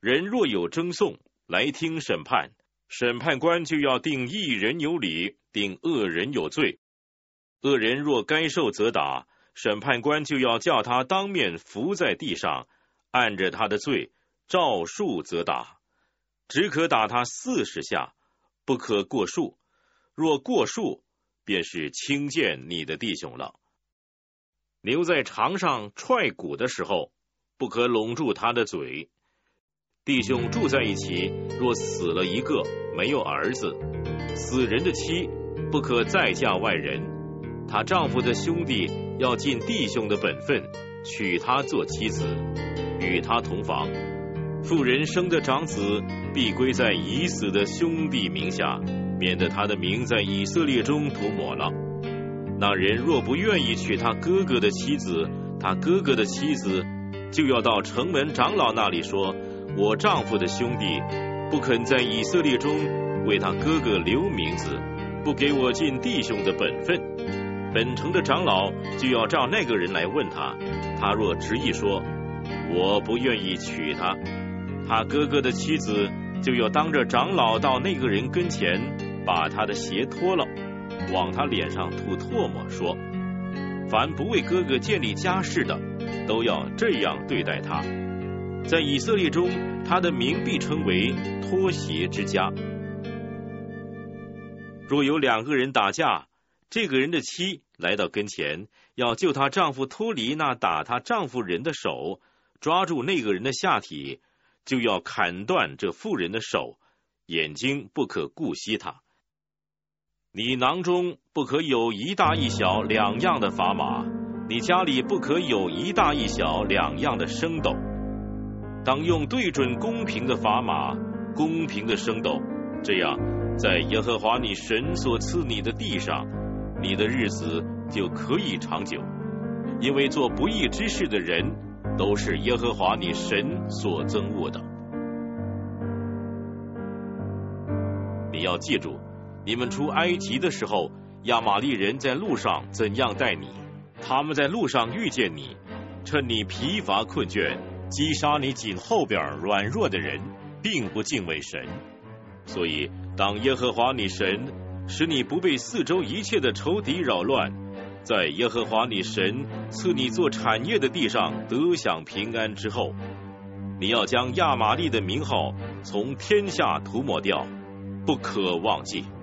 人若有争讼，来听审判，审判官就要定义人有理，定恶人有罪。恶人若该受责打，审判官就要叫他当面伏在地上，按着他的罪照数责打，只可打他40下，不可过数。若过数，便是轻贱你的弟兄了。牛在场上踹鼓的时候，不可拢住他的嘴。弟兄住在一起，若死了一个，没有儿子，死人的妻不可再嫁外人，她丈夫的兄弟要尽弟兄的本分，娶她做妻子，与她同房。妇人生的长子必归在已死的兄弟名下，免得他的名在以色列中涂抹了。那人若不愿意娶他哥哥的妻子，他哥哥的妻子就要到城门长老那里说，我丈夫的兄弟不肯在以色列中为他哥哥留名字，不给我尽弟兄的本分。本城的长老就要照那个人来问他，他若执意说我不愿意娶他，他哥哥的妻子就要当着长老到那个人跟前，把他的鞋脱了，往他脸上吐唾沫，说，凡不为哥哥建立家室的，都要这样对待他。在以色列中，他的名必称为脱鞋之家。若有2个人打架，这个人的妻来到跟前，要救她丈夫脱离那打她丈夫人的手，抓住那个人的下体，就要砍断这妇人的手，眼睛不可顾惜他。你囊中不可有一大一小2样的砝码，你家里不可有一大一小2样的升斗，当用对准公平的砝码，公平的升斗，这样在耶和华你神所赐你的地上，你的日子就可以长久。因为做不义之事的人，都是耶和华你神所憎恶的。你要记住，你们出埃及的时候，亚玛利人在路上怎样待你，他们在路上遇见你，趁你疲乏困倦，击杀你颈后边软弱的人，并不敬畏神。所以当耶和华你神使你不被四周一切的仇敌扰乱，在耶和华你神赐你做产业的地上得享平安之后，你要将亚玛利的名号从天下涂抹掉，不可忘记。